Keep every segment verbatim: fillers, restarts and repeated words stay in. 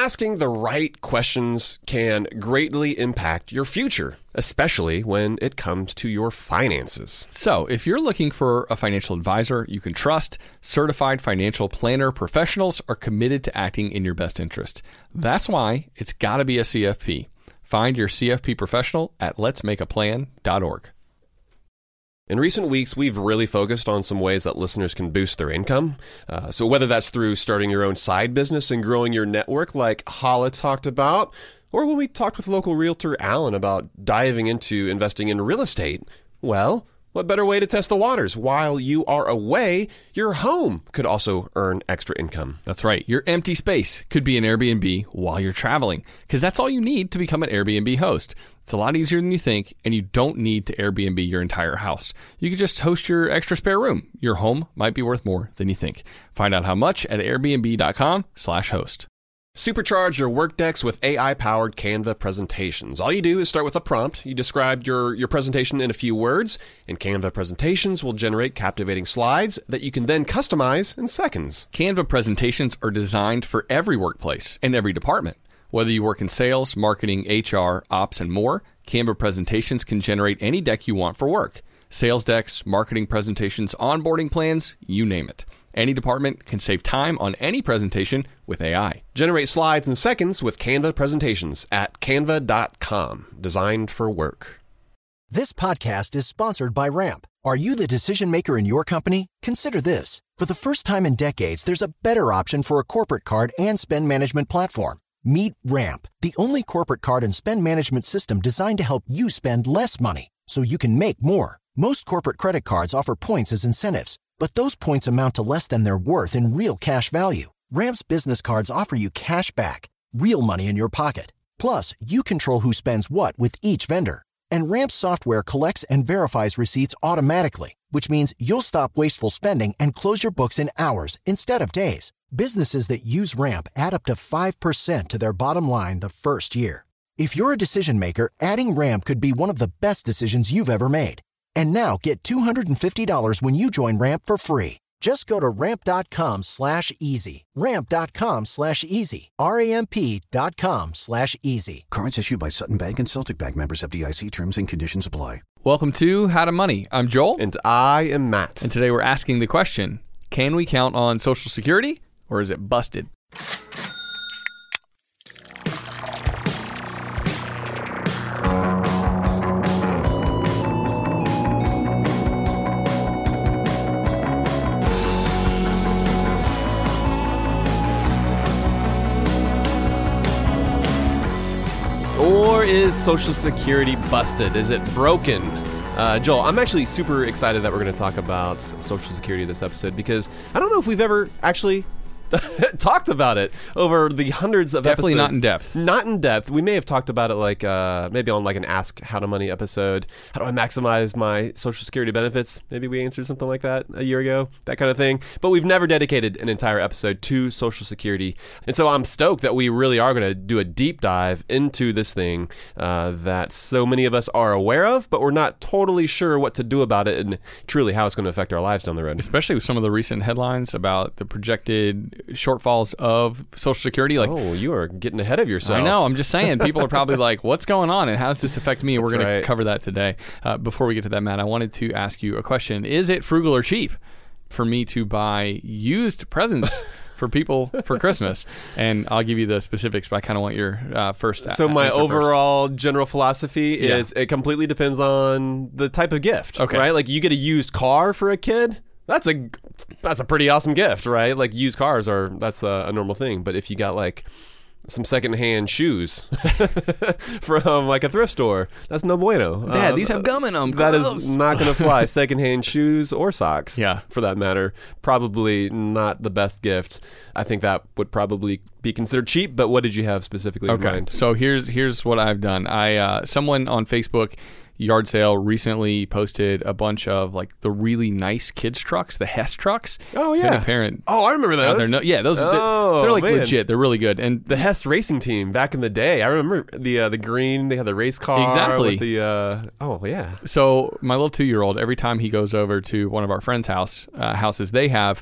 asking the right questions can greatly impact your future, especially when it comes to your finances. So, if you're looking for a financial advisor you can trust, certified financial planner professionals are committed to acting in your best interest. That's why it's got to be a C F P. Find your C F P professional at lets make a plan dot org. In recent weeks, we've really focused on some ways that listeners can boost their income. Uh, so whether that's through starting your own side business and growing your network like Hala talked about, or when we talked with local realtor Alan about diving into investing in real estate, well, what better way to test the waters? While you are away, your home could also earn extra income. That's right. Your empty space could be an Airbnb while you're traveling, because that's all you need to become an Airbnb host. It's a lot easier than you think, and you don't need to Airbnb your entire house. You could just host your extra spare room. Your home might be worth more than you think. Find out how much at airbnb.com slash host. Supercharge your work decks with A I-powered Canva presentations. All you do is start with a prompt. You describe your, your presentation in a few words, and Canva presentations will generate captivating slides that you can then customize in seconds. Canva presentations are designed for every workplace and every department. Whether you work in sales, marketing, H R, ops, and more, Canva presentations can generate any deck you want for work. Sales decks, marketing presentations, onboarding plans, you name it. Any department can save time on any presentation with A I. Generate slides in seconds with Canva presentations at canva dot com. Designed for work. This podcast is sponsored by Ramp. Are you the decision maker in your company? Consider this. For the first time in decades, there's a better option for a corporate card and spend management platform. Meet Ramp, the only corporate card and spend management system designed to help you spend less money so you can make more. Most corporate credit cards offer points as incentives, but those points amount to less than their worth in real cash value. Ramp's business cards offer you cash back, real money in your pocket. Plus, you control who spends what with each vendor. And Ramp's software collects and verifies receipts automatically, which means you'll stop wasteful spending and close your books in hours instead of days. Businesses that use Ramp add up to five percent to their bottom line the first year. If you're a decision maker, adding Ramp could be one of the best decisions you've ever made. And now get two hundred fifty dollars when you join Ramp for free. Just go to ramp.com slash easy. Ramp.com slash easy. R-A-M-P dot com slash easy. Cards issued by Sutton Bank and Celtic Bank, members of F D I C. Terms and conditions apply. Welcome to How to Money. I'm Joel. And I am Matt. And today we're asking the question, can we count on Social Security or is it busted? Or is Social Security busted? Is it broken? Uh, Joel, I'm actually super excited that we're going to talk about Social Security this episode because I don't know if we've ever actually talked about it over the hundreds of Definitely episodes. not in depth. Not in depth. We may have talked about it like uh, maybe on like an Ask How to Money episode. How do I maximize my Social Security benefits? Maybe we answered something like that a year ago, that kind of thing. But we've never dedicated an entire episode to Social Security. And so I'm stoked that we really are going to do a deep dive into this thing uh, that so many of us are aware of, but we're not totally sure what to do about it and truly how it's going to affect our lives down the road. Especially with some of the recent headlines about the projected shortfalls of Social Security. Like, oh, you are getting ahead of yourself. I know. I'm just saying. People are probably like, what's going on and how does this affect me? And we're going right. to cover that today. Uh, before we get to that, Matt, I wanted to ask you a question. Is it frugal or cheap for me to buy used presents for people for Christmas? And I'll give you the specifics, but I kind of want your uh, first So a- my answer overall first. general philosophy Yeah. is it completely depends on the type of gift, Okay. right? Like you get a used car for a kid, that's a that's a pretty awesome gift, right? Like used cars are that's a, a normal thing. But if you got like some secondhand shoes from like a thrift store, that's no bueno. Dad, Uh, these have gum in them. That Gross. is not going to fly. Secondhand shoes or socks, Yeah. for that matter, probably not the best gift. I think that would probably be considered cheap. But what did you have specifically in Okay, mind? so here's here's what I've done. I uh, someone on Facebook yard sale recently posted a bunch of like the really nice kids trucks, the Hess trucks. Oh yeah, And a parent. Oh, I remember out those. there, no, yeah, those. Oh, they're like man. legit. They're really good. And The Hess racing team back in the day. I remember the uh, the green. They had the race car. Exactly. With the uh, oh yeah. so my little two year old, every time he goes over to one of our friends' house uh, houses, they have.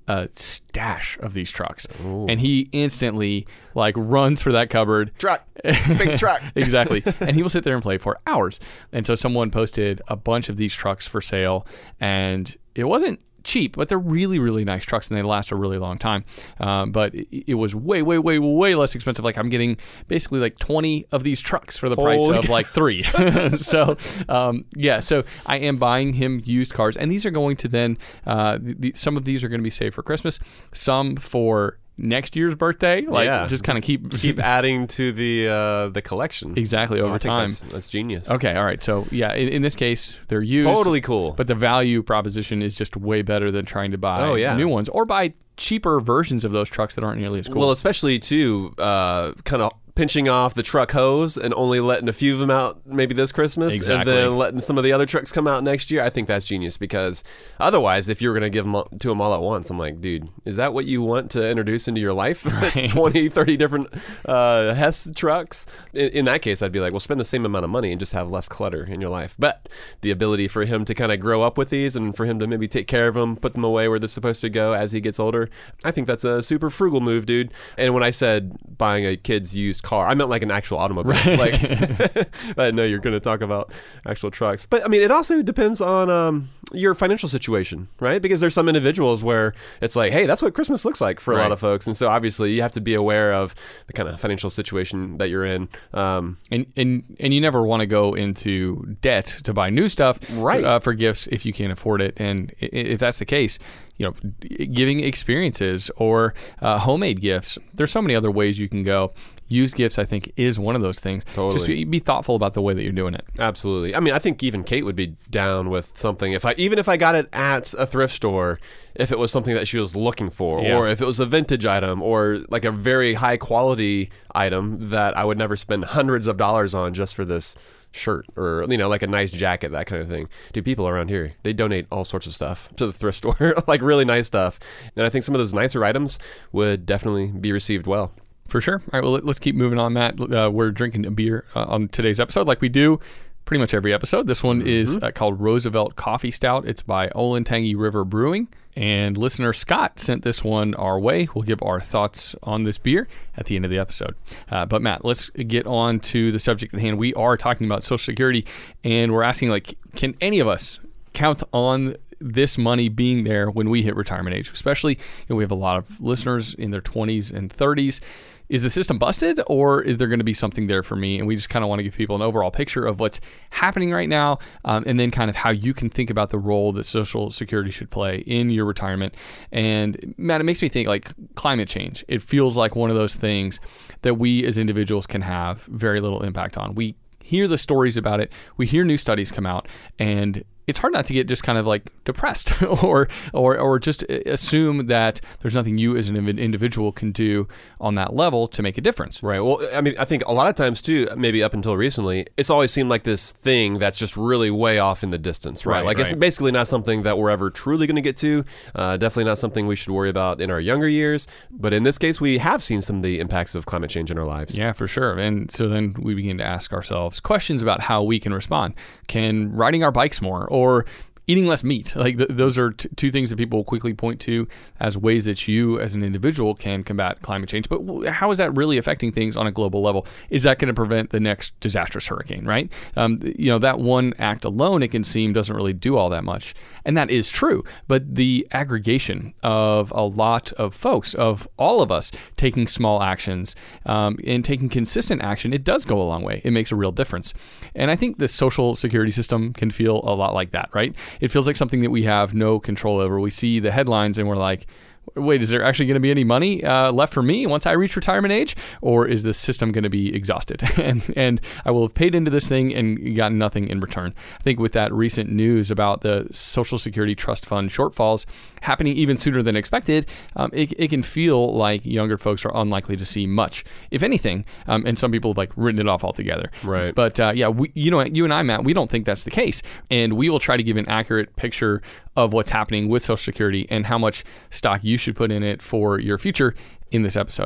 a stash of these trucks. Ooh. And he instantly like runs for that cupboard. Truck, big truck. Exactly. And he will sit there and play for hours. And so someone posted a bunch of these trucks for sale, and it wasn't cheap, but they're really, really nice trucks, and they last a really long time. Um, but it, it was way, way, way, way less expensive. Like I'm getting basically like twenty of these trucks for the Holy price of God. like three. so um, yeah, so I am buying him used cars, and these are going to then, uh, the, some of these are going to be saved for Christmas, some for next year's birthday, like yeah, just kind of keep keep adding to the uh, the collection. Exactly, over I think time. That's, that's genius. Okay, all right. So yeah, in, in this case, they're used. Totally cool. But the value proposition is just way better than trying to buy oh, yeah. new ones or buy cheaper versions of those trucks that aren't nearly as cool. Well, especially too, uh, kind of pinching off the truck hose and only letting a few of them out maybe this Christmas, exactly. and then letting some of the other trucks come out next year. I think that's genius, because otherwise, if you were going to give them all, to them all at once, I'm like, dude, is that what you want to introduce into your life? Right. twenty, thirty different uh, Hess trucks? In, in that case, I'd be like, well, spend the same amount of money and just have less clutter in your life. But the ability for him to kind of grow up with these and for him to maybe take care of them, put them away where they're supposed to go as he gets older, I think that's a super frugal move, dude. And when I said buying a kid's used car, I meant like an actual automobile. Right. Like, I know you're going to talk about actual trucks, but I mean, it also depends on um, your financial situation, right? Because there's some individuals where it's like, hey, that's what Christmas looks like for a right. lot of folks, and so obviously you have to be aware of the kind of financial situation that you're in. Um, and and and you never want to go into debt to buy new stuff, right? Uh, for gifts if you can't afford it, and if that's the case, you know, giving experiences or uh, homemade gifts. There's so many other ways you can go. Used gifts, I think, is one of those things. Totally. Just be, be thoughtful about the way that you're doing it. Absolutely. I mean, I think even Kate would be down with something if I, even if I got it at a thrift store, if it was something that she was looking for, yeah. or if it was a vintage item, or like a very high quality item that I would never spend hundreds of dollars on just for this shirt, or, you know, like a nice jacket, that kind of thing. Dude, people around here, they donate all sorts of stuff to the thrift store, like really nice stuff. And I think some of those nicer items would definitely be received well. For sure. All right, well, let's keep moving on, Matt. Uh, we're drinking a beer uh, on today's episode, like we do pretty much every episode. This one mm-hmm. is uh, called Roosevelt Coffee Stout. It's by Olentangy River Brewing. And listener Scott sent this one our way. We'll give our thoughts on this beer at the end of the episode. Uh, but Matt, let's get on to the subject at hand. We are talking about Social Security, and we're asking, like, can any of us count on this money being there when we hit retirement age? Especially, you know, we have a lot of listeners in their twenties and thirties. Is the system busted, or is there going to be something there for me? And we just kind of want to give people an overall picture of what's happening right now, um, and then kind of how you can think about the role that Social Security should play in your retirement. And Matt, it makes me think, like, climate change. It feels like one of those things that we as individuals can have very little impact on. We hear the stories about it. We hear new studies come out, and it's hard not to get just kind of like depressed or or or just assume that there's nothing you as an individual can do on that level to make a difference. Right. Well, I mean, I think a lot of times too, maybe up until recently, it's always seemed like this thing that's just really way off in the distance, right? Right, like right. It's basically not something that we're ever truly going to get to. Uh, definitely not something we should worry about in our younger years. But in this case, we have seen some of the impacts of climate change in our lives. Yeah, for sure. And so then we begin to ask ourselves questions about how we can respond. Can riding our bikes more, or eating less meat, like th- those are t- two things that people quickly point to as ways that you as an individual can combat climate change. But w- how is that really affecting things on a global level? Is that going to prevent the next disastrous hurricane, right? Um, you know, that one act alone, it can seem, doesn't really do all that much. And that is true. But the aggregation of a lot of folks, of all of us, taking small actions um, and taking consistent action, it does go a long way. It makes a real difference. And I think the Social Security system can feel a lot like that, right? It feels like something that we have no control over. We see the headlines and we're like, wait, is there actually going to be any money uh, left for me once I reach retirement age? Or is the system going to be exhausted? and and I will have paid into this thing and gotten nothing in return. I think with that recent news about the Social Security Trust Fund shortfalls happening even sooner than expected, um, it, it can feel like younger folks are unlikely to see much, if anything. Um, and some people have like written it off altogether. Right. But uh, yeah, we, you know, you and I, Matt, we don't think that's the case. And we will try to give an accurate picture of what's happening with Social Security and how much stock you should put in it for your future in this episode.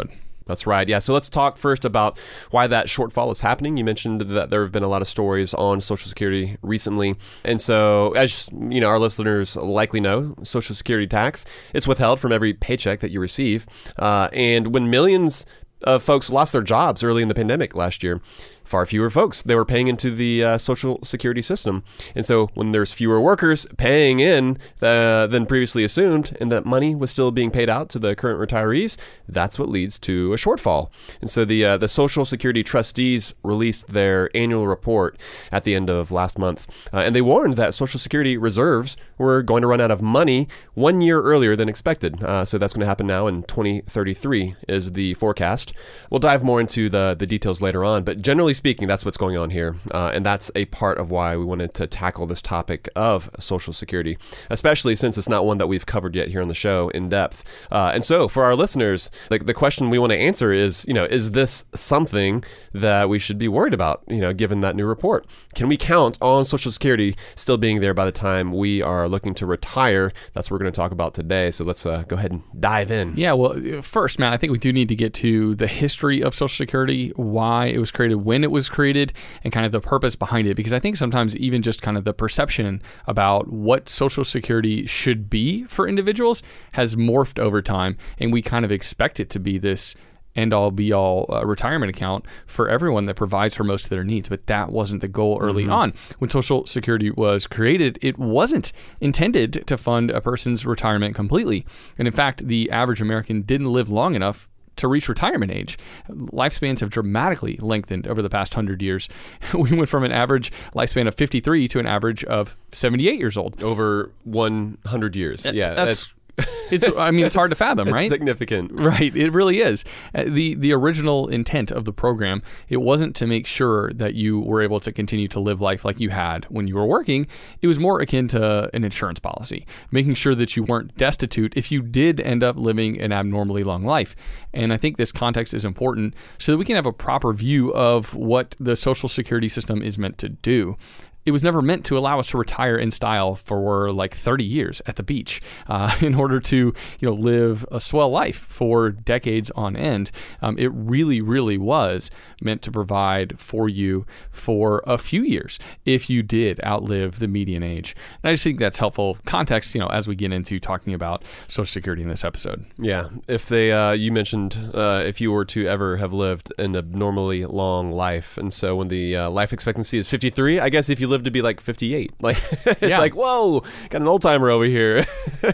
That's right. Yeah. So let's talk first about why that shortfall is happening. You mentioned that there have been a lot of stories on Social Security recently. And so, as you know, our listeners likely know, Social Security tax, it's withheld from every paycheck that you receive. Uh, and when millions of folks lost their jobs early in the pandemic last year, far fewer folks, they were paying into the uh, Social Security system. And so when there's fewer workers paying in uh, than previously assumed, and that money was still being paid out to the current retirees, that's what leads to a shortfall. And so the uh, the Social Security trustees released their annual report at the end of last month. Uh, and they warned that Social Security reserves were going to run out of money one year earlier than expected. Uh, so that's going to happen now in twenty thirty-three is the forecast. We'll dive more into the, the details later on, but generally speaking, that's what's going on here. Uh, and that's a part of why we wanted to tackle this topic of Social Security, especially since it's not one that we've covered yet here on the show in depth. Uh, and so for our listeners, the, the question we want to answer is, you know, is this something that we should be worried about, you know, given that new report? Can we count on Social Security still being there by the time we are looking to retire? That's what we're going to talk about today. So let's uh, go ahead and dive in. Yeah, well, first, Matt, I think we do need to get to the history of Social Security, why it was created, when it was created, and kind of the purpose behind it. Because I think sometimes even just kind of the perception about what Social Security should be for individuals has morphed over time, and we kind of expect it to be this end-all, be-all uh, retirement account for everyone that provides for most of their needs. But that wasn't the goal early mm-hmm. on. When Social Security was created, it wasn't intended to fund a person's retirement completely. And in fact, the average American didn't live long enough to reach retirement age. Lifespans have dramatically lengthened over the past hundred years. We went from an average lifespan of fifty-three to an average of seventy-eight years old. Over one hundred years. Yeah, that's... that's It's, I mean, it's hard to fathom, it's right? Significant. Right. It really is. Uh, the The original intent of the program, it wasn't to make sure that you were able to continue to live life like you had when you were working. It was more akin to an insurance policy, making sure that you weren't destitute if you did end up living an abnormally long life. And I think this context is important so that we can have a proper view of what the Social Security system is meant to do. It was never meant to allow us to retire in style for like thirty years at the beach uh, in order to, you know, live a swell life for decades on end. Um, it really, really was meant to provide for you for a few years if you did outlive the median age. And I just think that's helpful context, you know, as we get into talking about Social Security in this episode. Yeah. If they, uh, you mentioned uh, if you were to ever have lived an abnormally long life. And so when the uh, life expectancy is fifty-three, I guess if you live to be like fifty-eight. Like it's yeah. like, whoa, got an old timer over here.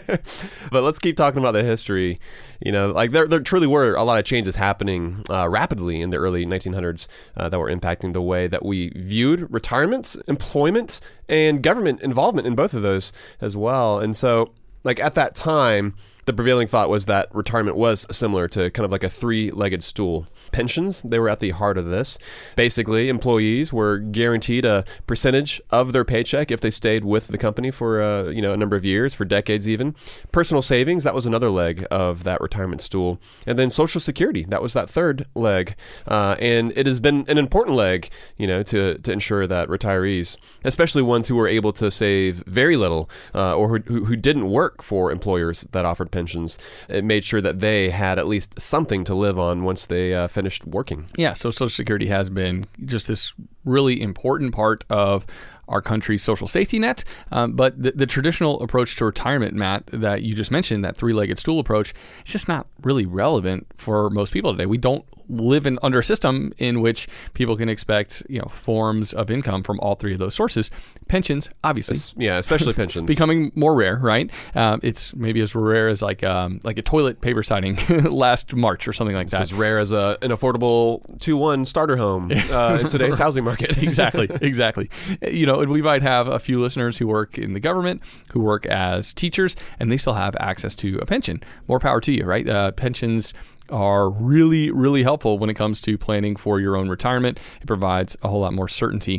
But let's keep talking about the history. You know, like there, there truly were a lot of changes happening uh, rapidly in the early nineteen hundreds uh, that were impacting the way that we viewed retirement, employment, and government involvement in both of those as well. And so, like at that time, the prevailing thought was that retirement was similar to kind of like a three-legged stool. Pensions, they were at the heart of this. Basically, employees were guaranteed a percentage of their paycheck if they stayed with the company for uh, you know a number of years, for decades even. Personal savings, that was another leg of that retirement stool. And then Social Security, that was that third leg. Uh, and it has been an important leg, you know, to, to ensure that retirees, especially ones who were able to save very little uh, or who, who didn't work for employers that offered pensions, it made sure that they had at least something to live on once they uh, finished working. Yeah, so Social Security has been just this really important part of our country's social safety net. Um, but the, the traditional approach to retirement, Matt, that you just mentioned, that three-legged stool approach, it's just not really relevant for most people today. We don't live in under a system in which people can expect, you know, forms of income from all three of those sources. Pensions, obviously, es- yeah, especially pensions, becoming more rare, right? Um, it's maybe as rare as like um, like a toilet paper siding last March or something like it's that. As rare as a an affordable two one starter home uh, in today's housing market. exactly, exactly. You know, and we might have a few listeners who work in the government, who work as teachers, and they still have access to a pension. More power to you, right? Uh, pensions are really, really helpful when it comes to planning for your own retirement. It provides a whole lot more certainty.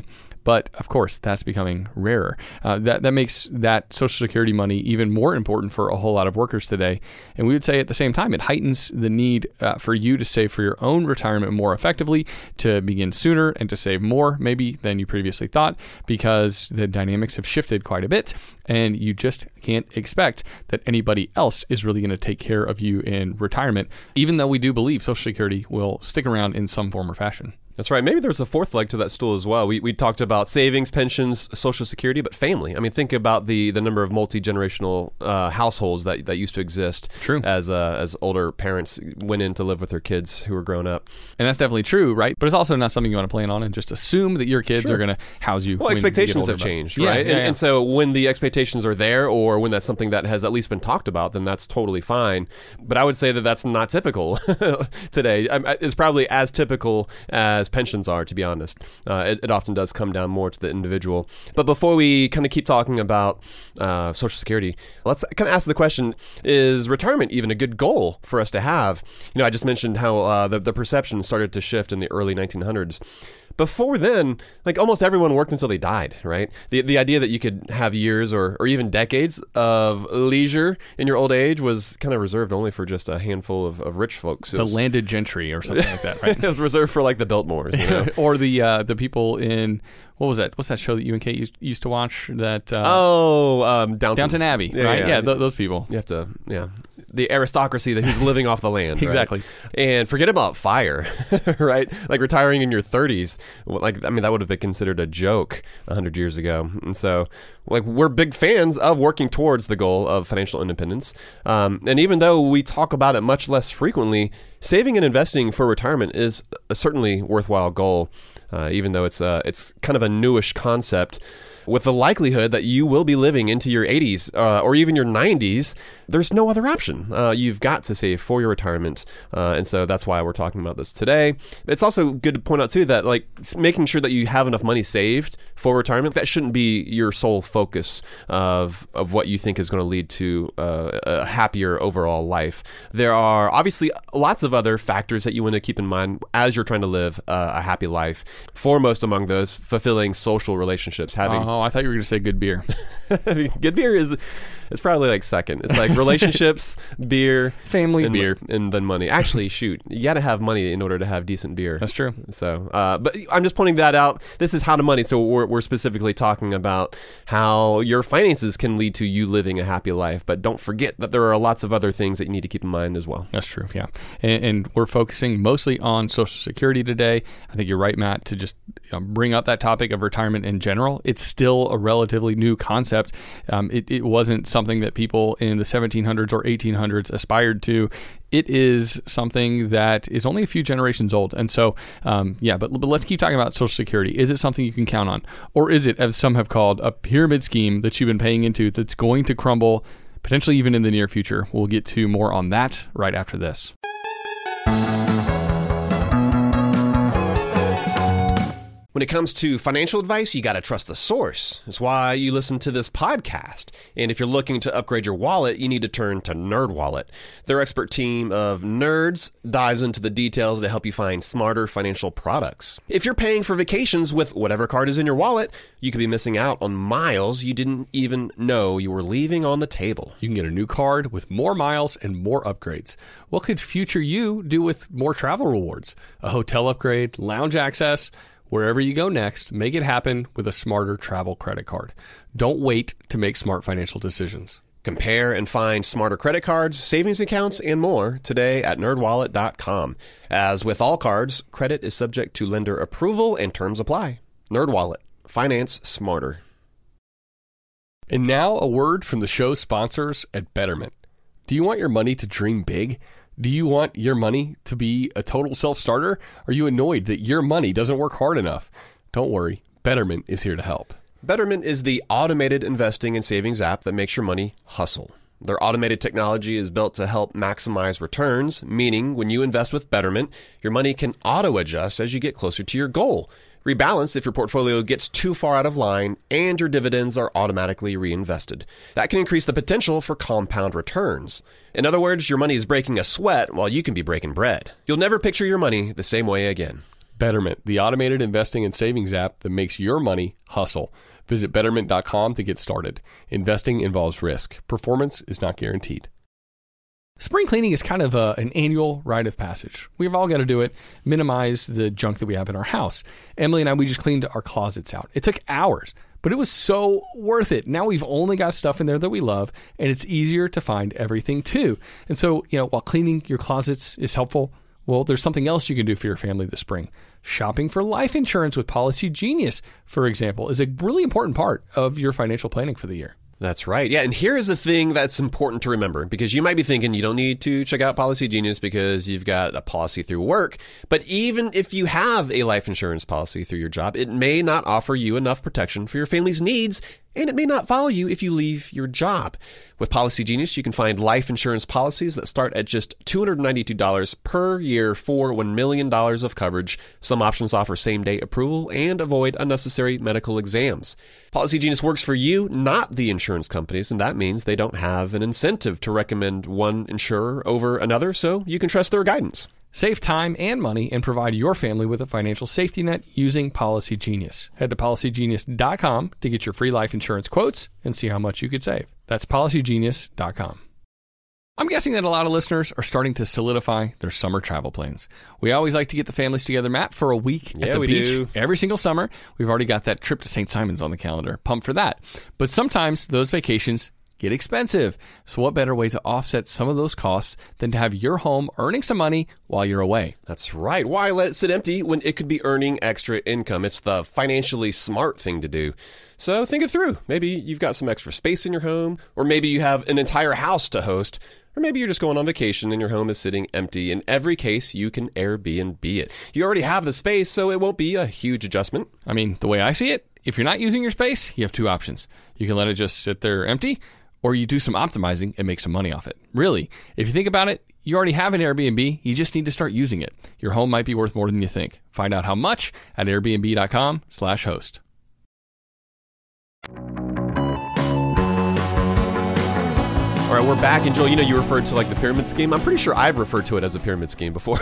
But of course, that's becoming rarer. Uh, that, that makes that Social Security money even more important for a whole lot of workers today. And we would say at the same time, it heightens the need uh, for you to save for your own retirement more effectively, to begin sooner and to save more maybe than you previously thought, because the dynamics have shifted quite a bit. And you just can't expect that anybody else is really going to take care of you in retirement, even though we do believe Social Security will stick around in some form or fashion. That's right. Maybe there's a fourth leg to that stool as well. We we talked about savings, pensions, Social Security, but family. I mean, think about the the number of multi-generational uh, households that, that used to exist. True. As uh, as older parents went in to live with their kids who were grown up. And that's definitely true, right? But it's also not something you want to plan on and just assume that your kids Sure. are going to house you. Well, when expectations you get older, have but- changed, Yeah, right? yeah, and, yeah. and so when the expectations are there, or when that's something that has at least been talked about, then that's totally fine. But I would say that that's not typical today. I- It's probably as typical as pensions are, to be honest. Uh, it, it often does come down more to the individual. But before we kind of keep talking about uh, Social Security, let's kind of ask the question, is retirement even a good goal for us to have? You know, I just mentioned how uh, the, the perception started to shift in the early nineteen hundreds. Before then, like almost everyone worked until they died, right? The the idea that you could have years or, or even decades of leisure in your old age was kind of reserved only for just a handful of, of rich folks. It The was, landed gentry or something like that, right? it was reserved for like the Biltmores, you know? Or the uh, the people in, what was that? What's that show that you and Kate used, used to watch? That uh, Oh, um, Downton. Downton Abbey, right? Yeah, th- those people. You have to, yeah. The aristocracy that who's living off the land. Right? Exactly. And forget about FIRE, right? Like retiring in your thirties. Like, I mean, that would have been considered a joke one hundred years ago. And so, like, we're big fans of working towards the goal of financial independence. Um, and even though we talk about it much less frequently, saving and investing for retirement is a certainly worthwhile goal, uh, even though it's, uh, it's kind of a newish concept. With the likelihood that you will be living into your eighties uh, or even your nineties, there's no other option. Uh, you've got to save for your retirement. Uh, and so that's why we're talking about this today. It's also good to point out, too, that like making sure that you have enough money saved for retirement, that shouldn't be your sole focus of, of what you think is going to lead to uh, a happier overall life. There are obviously lots of other factors that you want to keep in mind as you're trying to live uh, a happy life. Foremost among those, fulfilling social relationships, having Oh, I thought you were going to say good beer. I mean, good beer is it's probably like second. It's like relationships, beer, Family, and, beer. and then money. Actually, shoot, you got to have money in order to have decent beer. That's true. So, uh, but I'm just pointing that out. This is how to money. So we're, we're specifically talking about how your finances can lead to you living a happy life. But don't forget that there are lots of other things that you need to keep in mind as well. That's true, yeah. And, and we're focusing mostly on Social Security today. I think you're right, Matt, to just you know, bring up that topic of retirement in general. It's still a relatively new concept. Um, it, it wasn't something that people in the seventeen hundreds or eighteen hundreds aspired to. It is something that is only a few generations old. And so, um, yeah, but, but let's keep talking about Social Security. Is it something you can count on? Or is it, as some have called, a pyramid scheme that you've been paying into that's going to crumble, potentially even in the near future? We'll get to more on that right after this. When it comes to financial advice, you got to trust the source. That's why you listen to this podcast. And if you're looking to upgrade your wallet, you need to turn to NerdWallet. Their expert team of nerds dives into the details to help you find smarter financial products. If you're paying for vacations with whatever card is in your wallet, you could be missing out on miles you didn't even know you were leaving on the table. You can get a new card with more miles and more upgrades. What could future you do with more travel rewards? A hotel upgrade, lounge access? Wherever you go next, make it happen with a smarter travel credit card. Don't wait to make smart financial decisions. Compare and find smarter credit cards, savings accounts, and more today at nerd wallet dot com. As with all cards, credit is subject to lender approval and terms apply. NerdWallet. Finance smarter. And now a word from the show sponsors at Betterment. Do you want your money to dream big? Do you want your money to be a total self-starter? Are you annoyed that your money doesn't work hard enough? Don't worry, Betterment is here to help. Betterment is the automated investing and savings app that makes your money hustle. Their automated technology is built to help maximize returns, meaning when you invest with Betterment, your money can auto-adjust as you get closer to your goal. Rebalance if your portfolio gets too far out of line, and your dividends are automatically reinvested. That can increase the potential for compound returns. In other words, your money is breaking a sweat while you can be breaking bread. You'll never picture your money the same way again. Betterment, the automated investing and savings app that makes your money hustle. Visit betterment dot com to get started. Investing involves risk. Performance is not guaranteed. Spring cleaning is kind of a, an annual rite of passage. We've all got to do it, minimize the junk that we have in our house. Emily and I, we just cleaned our closets out. It took hours, but it was so worth it. Now we've only got stuff in there that we love, and it's easier to find everything too. And so, you know, while cleaning your closets is helpful, well, there's something else you can do for your family this spring. Shopping for life insurance with Policy Genius, for example, is a really important part of your financial planning for the year. That's right. Yeah, and here is the thing that's important to remember, because you might be thinking you don't need to check out Policy Genius because you've got a policy through work. But even if you have a life insurance policy through your job, it may not offer you enough protection for your family's needs, and it may not follow you if you leave your job. With Policy Genius, you can find life insurance policies that start at just two hundred ninety-two dollars per year for one million dollars of coverage. Some options offer same-day approval and avoid unnecessary medical exams. Policy Genius works for you, not the insurance companies, and that means they don't have an incentive to recommend one insurer over another, so you can trust their guidance. Save time and money and provide your family with a financial safety net using Policy Genius. Head to policy genius dot com to get your free life insurance quotes and see how much you could save. That's policy genius dot com. I'm guessing that a lot of listeners are starting to solidify their summer travel plans. We always like to get the families together, Matt, for a week Yeah, at the we beach do. every single summer. We've already got that trip to Saint Simons on the calendar. Pumped for that. But sometimes those vacations get expensive. So what better way to offset some of those costs than to have your home earning some money while you're away? That's right. Why let it sit empty when it could be earning extra income? It's the financially smart thing to do. So think it through. Maybe you've got some extra space in your home, or maybe you have an entire house to host, or maybe you're just going on vacation and your home is sitting empty. In every case, you can Airbnb it. You already have the space, so it won't be a huge adjustment. I mean, the way I see it, if you're not using your space, you have two options. You can let it just sit there empty, or you do some optimizing and make some money off it. Really, if you think about it, you already have an Airbnb. You just need to start using it. Your home might be worth more than you think. Find out how much at airbnb dot com slash host. All right, we're back. And Joel, you know, you referred to like the pyramid scheme. I'm pretty sure I've referred to it as a pyramid scheme before.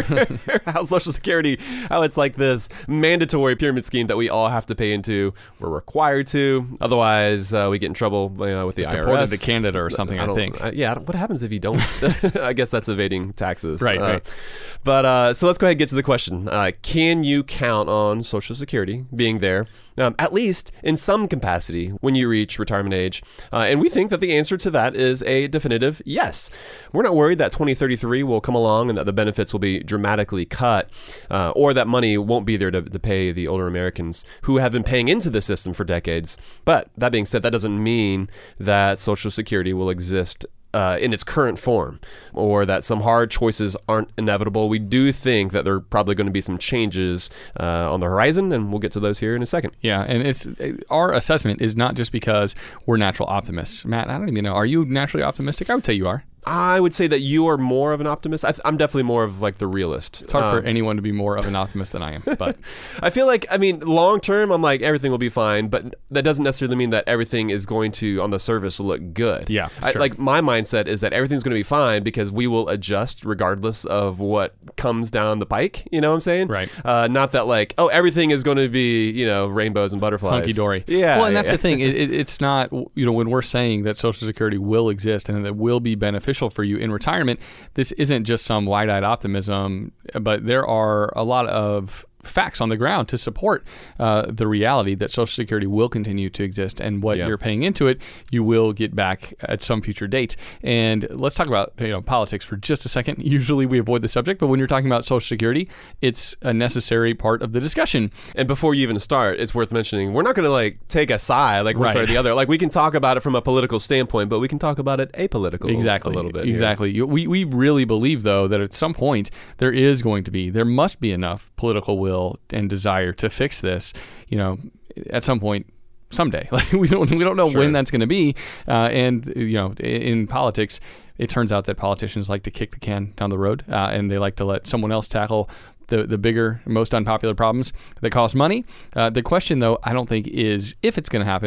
How Social Security, how it's like this mandatory pyramid scheme that we all have to pay into. We're required to. Otherwise, uh, we get in trouble you know, with the I R S. Deported to Canada or something, I, I think. Uh, yeah, I don't- what happens if you don't? I guess that's evading taxes. Right, uh, right. But uh, so let's go ahead and get to the question. Uh, can you count on Social Security being there, um, at least in some capacity, when you reach retirement age? Uh, and we think that the answer to that is a definitive yes. We're not worried that twenty thirty-three will come along and that the benefits will be dramatically cut, uh, or that money won't be there to, to pay the older Americans who have been paying into the system for decades. But that being said, that doesn't mean that Social Security will exist Uh, in its current form, or that some hard choices aren't inevitable. We do think that there are probably going to be some changes uh, on the horizon, and we'll get to those here in a second. Yeah, and it's our assessment is not just because we're natural optimists. Matt, I don't even know. Are you naturally optimistic? I would say you are. I would say that you are more of an optimist. I th- I'm definitely more of like the realist. It's hard Um, for anyone to be more of an optimist than I am. But I feel like, I mean, long term, I'm like, everything will be fine, but that doesn't necessarily mean that everything is going to, on the surface, look good. Yeah, I, sure. like, my mindset is that everything's going to be fine because we will adjust regardless of what comes down the pike. You know what I'm saying? Right. Uh, not that, like, oh, everything is going to be, you know, rainbows and butterflies. hunky dory. Yeah. Well, and that's yeah. the thing. It, it, it's not, you know, when we're saying that Social Security will exist and that it will be beneficial for you in retirement, this isn't just some wide-eyed optimism, but there are a lot of facts on the ground to support uh, the reality that Social Security will continue to exist, and what Yeah. you're paying into it, you will get back at some future date. And let's talk about you know politics for just a second. Usually we avoid the subject, but when you're talking about Social Security, it's a necessary part of the discussion. And before you even start, it's worth mentioning, we're not going to like take a side like one Right. side or the other. Like we can talk about it from a political standpoint, but we can talk about it apolitical Exactly. a little bit. here. Exactly. You- We we really believe though that at some point there is going to be there must be enough political will and desire to fix this. You know, at some point. Someday, like we don't we don't know Sure. when that's going to be, uh, and you know, in, in politics, it turns out that politicians like to kick the can down the road, uh, and they like to let someone else tackle the the bigger, most unpopular problems that cost money. Uh, the question, though, I don't think is if it's going to happen,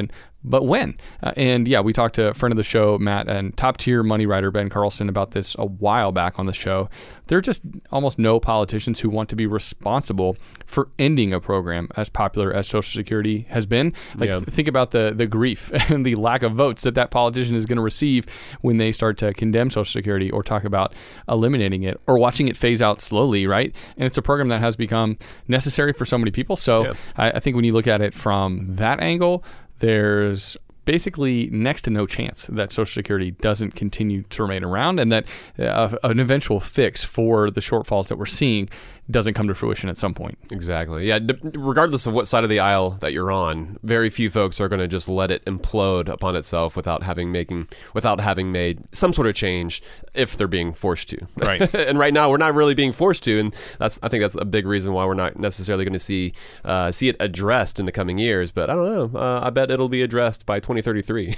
but when? Uh, and yeah, we talked to a friend of the show, Matt, and top-tier money writer Ben Carlson about this a while back on the show. There are just almost no politicians who want to be responsible for ending a program as popular as Social Security has been. Like, Yeah. think about the the grief and the lack of votes that that politician is going to receive when they start to condemn Social Security or talk about eliminating it or watching it phase out slowly, right? And it's a program that has become necessary for so many people. So Yeah. I, I think when you look at it from that angle, there's basically next to no chance that Social Security doesn't continue to remain around, and that uh, an eventual fix for the shortfalls that we're seeing doesn't come to fruition at some point. Exactly. Yeah. D- regardless of what side of the aisle that you're on, very few folks are going to just let it implode upon itself without having making without having made some sort of change if they're being forced to. Right. And right now we're not really being forced to, and that's I think that's a big reason why we're not necessarily going to see uh, see it addressed in the coming years. But I don't know. Uh, I bet it'll be addressed by twenty thirty-three.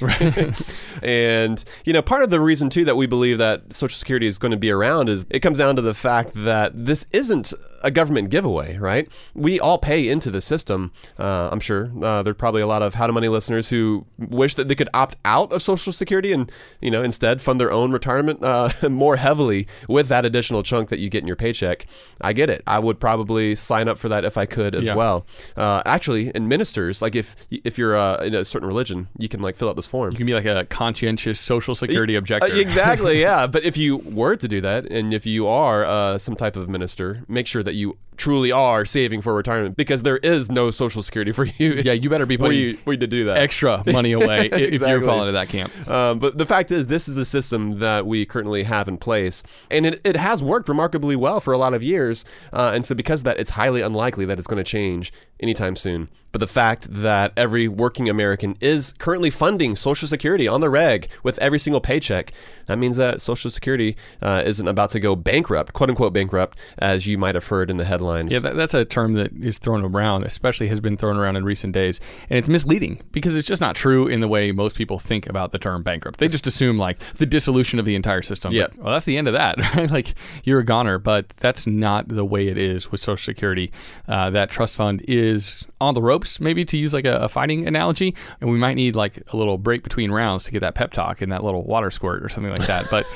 And you know, part of the reason too that we believe that Social Security is going to be around is it comes down to the fact that this isn't a government giveaway, right? We all pay into the system. Uh, I'm sure uh, there's probably a lot of How to Money listeners who wish that they could opt out of Social Security and, you know, instead fund their own retirement uh, more heavily with that additional chunk that you get in your paycheck. I get it. I would probably sign up for that if I could as Yeah. well. Uh, actually, in ministers, like if if you're uh, in a certain religion, you can like fill out this form. You can be like a conscientious Social Security Uh, objector. exactly, yeah. But if you were to do that, and if you are uh, some type of minister, make sure that you truly are saving for retirement, because there is no Social Security for you. Yeah, you better be where putting you, where you to do that. extra money away if you're Exactly. falling into that camp. Um, but the fact is, this is the system that we currently have in place, and it, it has worked remarkably well for a lot of years. Uh, and so because of that, it's highly unlikely that it's going to change anytime soon. But the fact that every working American is currently funding Social Security on the reg with every single paycheck, that means that Social Security uh, isn't about to go bankrupt, quote unquote bankrupt, as you might have heard in the headlines. Yeah, that, that's a term that is thrown around, especially has been thrown around in recent days. And it's misleading because it's just not true in the way most people think about the term bankrupt. They just assume like the dissolution of the entire system. Yeah. But, well, that's the end of that, right? Like you're a goner, but that's not the way it is with Social Security. Uh, that trust fund is on the ropes, maybe to use like a, a fighting analogy. And we might need like a little break between rounds to get that pep talk and that little water squirt or something like that. But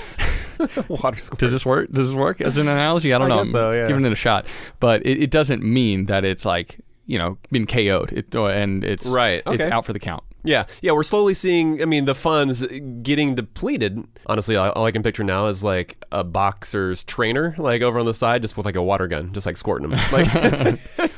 Water squirt. does this work? Does this work as an analogy? I don't I know. guess so, yeah. Giving it a shot, but it, it doesn't mean that it's like, you know, been K O'd it, and it's Right, It's okay. out for the count. Yeah, yeah, we're slowly seeing, I mean, the funds getting depleted. Honestly, all all I can picture now is like a boxer's trainer, like over on the side, just with like a water gun, just like squirting them. Like,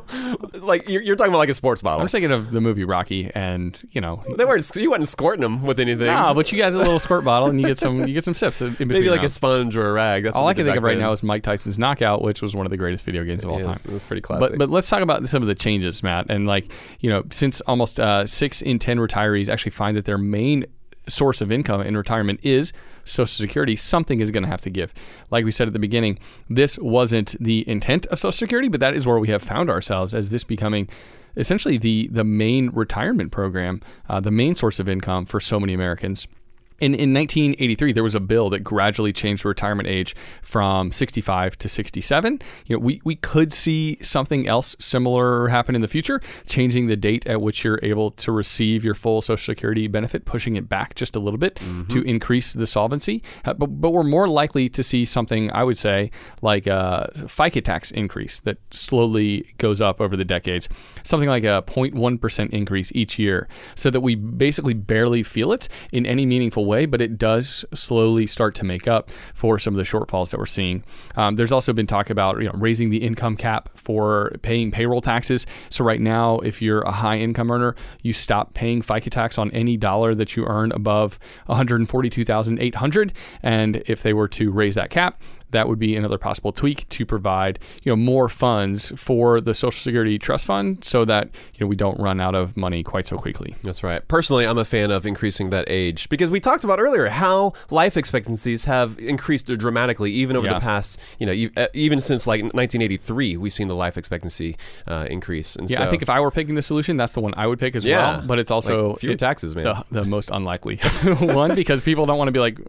like you're, you're talking about like a sports bottle. I'm just thinking of the movie Rocky, and you know, They weren't, you weren't squirting them with anything. no, but you got the little squirt bottle, and you get some, you get some sips in between. Maybe like a rounds. sponge or a rag. That's All what I they can did think of back right then. now is Mike Tyson's Knockout, which was one of the greatest video games of all Yeah, time. it's, it's pretty classic. But but let's talk about some of the changes, Matt. And like, you know, since almost uh, six in ten retirees actually find that their main source of income in retirement is Social Security, something is going to have to give. Like we said at the beginning, this wasn't the intent of Social Security, but that is where we have found ourselves as this becoming essentially the the main retirement program, uh, the main source of income for so many Americans. In, in nineteen eighty-three, there was a bill that gradually changed the retirement age from sixty-five to sixty-seven. You know, we, we could see something else similar happen in the future, changing the date at which you're able to receive your full Social Security benefit, pushing it back just a little bit mm-hmm. to increase the solvency. Uh, but, but we're more likely to see something, I would say, like a FICA tax increase that slowly goes up over the decades, something like a zero point one percent increase each year, so that we basically barely feel it in any meaningful way, but it does slowly start to make up for some of the shortfalls that we're seeing. Um, there's also been talk about you know raising the income cap for paying payroll taxes. So right now, if you're a high income earner, you stop paying FICA tax on any dollar that you earn above one hundred forty-two thousand eight hundred dollars. And if they were to raise that cap, that would be another possible tweak to provide, you know, more funds for the Social Security Trust Fund, so that you know we don't run out of money quite so quickly. That's right. Personally, I'm a fan of increasing that age, because we talked about earlier how life expectancies have increased dramatically, even over Yeah. the past, you know, e- even since like nineteen eighty-three, we've seen the life expectancy uh, increase. And Yeah, so, I think if I were picking the solution, that's the one I would pick as Yeah. well. But it's also Like, fewer it- taxes, man. The, the most unlikely one, because people don't want to be like,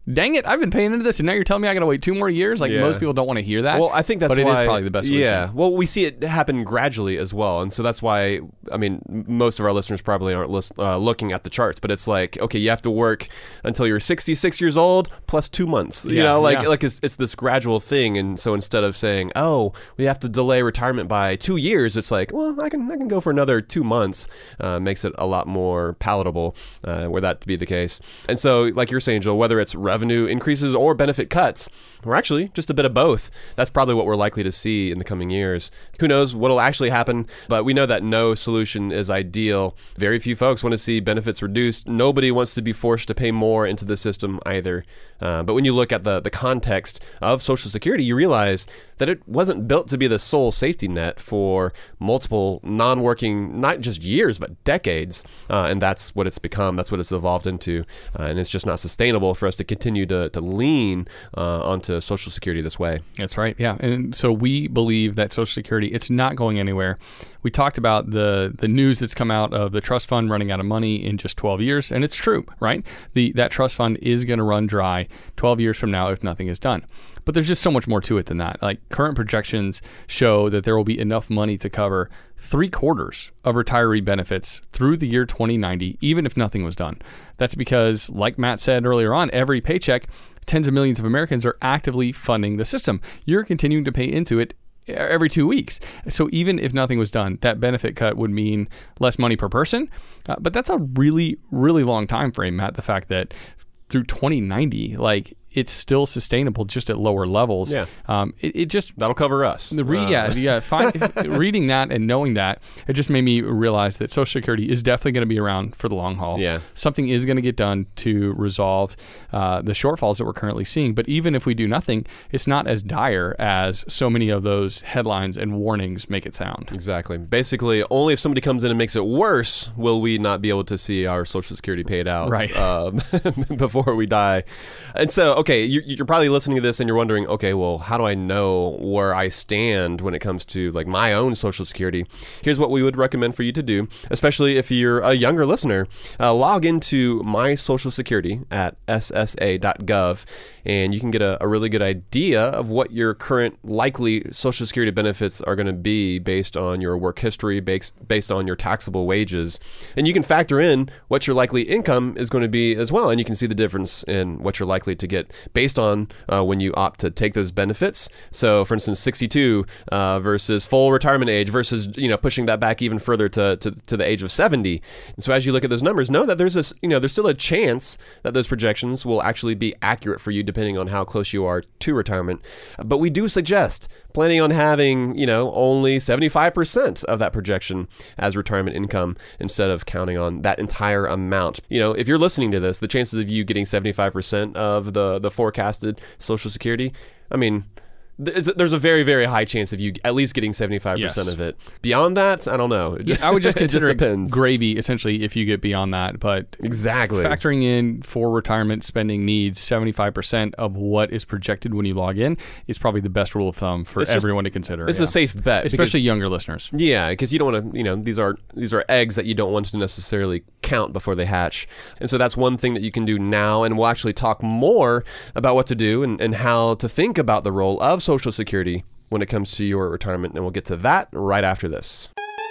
dang it, I've been paying into this, and now you're telling me I got to wait two more years? Like, Yeah. most people don't want to hear that. Well, I think that's but why, it is probably the best solution. Yeah. Well, we see it happen gradually as well. And so that's why, I mean, most of our listeners probably aren't list, uh, looking at the charts, but it's like, okay, you have to work until you're sixty-six years old plus two months. You Yeah, know, like, yeah. like it's, it's this gradual thing. And so instead of saying, oh, we have to delay retirement by two years, it's like, well, I can I can go for another two months. Uh, makes it a lot more palatable uh, were that to be the case. And so, like you're saying, Joel, whether it's revenue increases or benefit cuts, or actually just a bit of both, that's probably what we're likely to see in the coming years. Who knows what'll actually happen, but we know that no solution is ideal. Very few folks want to see benefits reduced. Nobody wants to be forced to pay more into the system either. Uh, but when you look at the, the context of Social Security, you realize that it wasn't built to be the sole safety net for multiple non-working, not just years, but decades. Uh, and that's what it's become. That's what it's evolved into. Uh, and it's just not sustainable for us to continue to, to lean uh, onto Social Security this way. That's right. Yeah. And so we believe that Social Security, it's not going anywhere. We talked about the the news that's come out of the trust fund running out of money in just twelve years. And it's true, right? The That trust fund is going to run dry twelve years from now if nothing is done. But there's just so much more to it than that. Like, current projections show that there will be enough money to cover three quarters of retiree benefits through the year twenty ninety, even if nothing was done. That's because, like Matt said earlier on, every paycheck, tens of millions of Americans are actively funding the system. You're continuing to pay into it every two weeks. So even if nothing was done, that benefit cut would mean less money per person. Uh, but that's a really, really long time frame, Matt. The fact that through twenty ninety, like, it's still sustainable, just at lower levels. Yeah. Um, it, it just That'll cover us. The re- Uh, yeah, yeah. Find, reading that and knowing that, it just made me realize that Social Security is definitely going to be around for the long haul. Yeah. Something is going to get done to resolve uh, the shortfalls that we're currently seeing. But even if we do nothing, it's not as dire as so many of those headlines and warnings make it sound. Exactly. Basically, only if somebody comes in and makes it worse will we not be able to see our Social Security paid out Right. um, before we die. And so, okay, you're, you're probably listening to this and you're wondering, okay, well, how do I know where I stand when it comes to like my own Social Security? Here's what we would recommend for you to do, especially if you're a younger listener. Uh, log into My Social Security at S S A dot gov, and you can get a, a really good idea of what your current likely Social Security benefits are going to be based on your work history, based, based on your taxable wages. And you can factor in what your likely income is going to be as well, and you can see the difference in what you're likely to get based on uh, when you opt to take those benefits. So, for instance, sixty-two uh, versus full retirement age versus, you know, pushing that back even further to, to, to the age of seventy. And so as you look at those numbers, know that there's this, you know, there's still a chance that those projections will actually be accurate for you depending on how close you are to retirement. But we do suggest planning on having, you know, only seventy-five percent of that projection as retirement income instead of counting on that entire amount. You know, if you're listening to this, the chances of you getting seventy-five percent of the, the forecasted Social Security, I mean, th- there's a very, very high chance of you at least getting seventy-five percent Yes. of it. Beyond that, I don't know. It Yeah, I would just it consider it depends. gravy, essentially, if you get beyond that. But Exactly. factoring in for retirement spending needs, seventy-five percent of what is projected when you log in is probably the best rule of thumb for It's just- everyone to consider. It's yeah. a safe bet. Especially because- younger listeners. Yeah, because you don't want to, you know, these are these are eggs that you don't want to necessarily count before they hatch. And so that's one thing that you can do now, and we'll actually talk more about what to do and, and how to think about the role of Social Security when it comes to your retirement, and we'll get to that right after this.